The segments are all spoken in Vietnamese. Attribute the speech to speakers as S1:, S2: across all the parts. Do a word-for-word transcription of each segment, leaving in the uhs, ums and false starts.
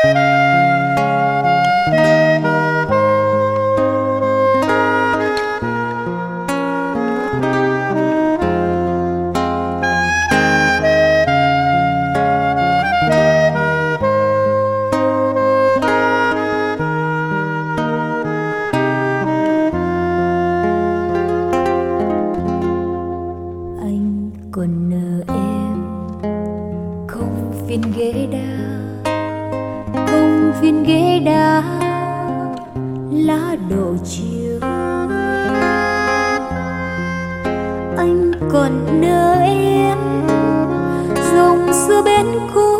S1: Còn nợ em không phiền ghế đá, không phiền ghế đá lá đổ chiều. Anh còn nợ em dòng xưa bên cũ,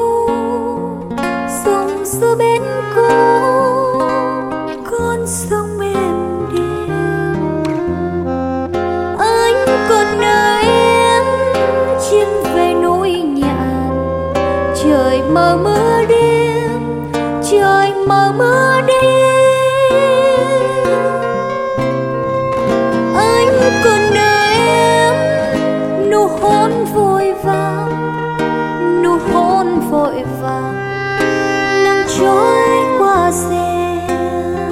S1: dòng xưa bên cũ, con sông em đêm. Anh còn nợ em chim về nỗi nhạn, trời mờ mưa đêm, trời mờ mưa đêm. Anh còn nợ em nụ hôn vội vàng, nụ hôn vội vàng nắng trôi qua rèm.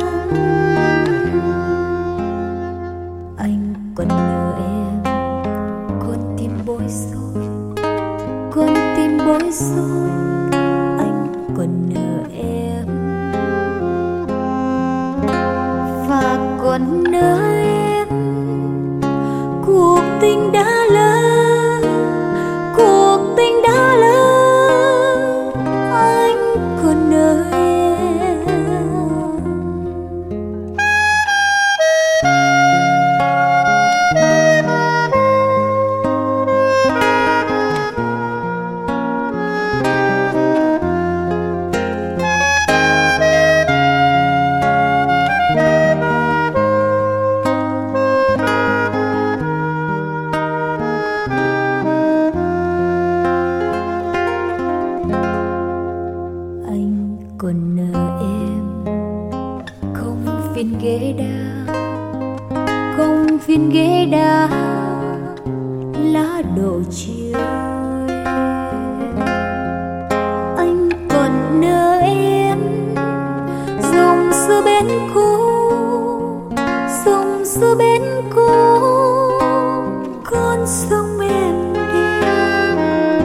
S1: Anh còn nợ em con tim bối rối, con tim bối rối. Anh còn nợ em và còn nợ em cuộc tình đã lỡ, cuộc tình đã lỡ. Anh còn nợ em. Anh còn nợ em không phiền ghế đá, không phiền ghế đá lá đổ chiều. Anh còn nợ em dòng xưa bên cũ, dòng xưa bên cũ, con sông em đêm.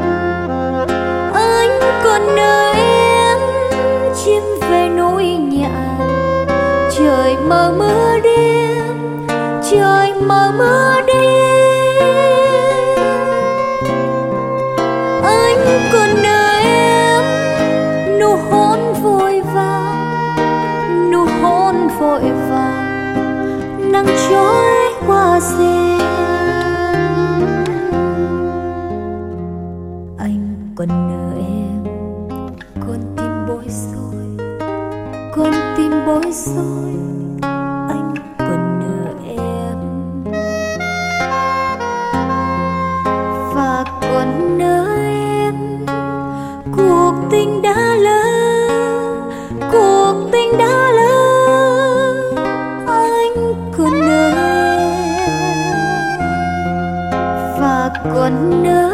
S1: Anh còn nợ em chim về nỗi nhạn, trời mờ mưa đêm, trời mờ mưa đêm. Anh còn nợ em nụ hôn vội vàng, nụ hôn vội vàng nắng trôi qua rèm. Anh còn nợ em con tim bối rối, con tim bối rối. Anh còn nợ em và còn nợ em cuộc tình đã lỡ, cuộc tình đã lỡ. Anh còn nợ em và còn nợ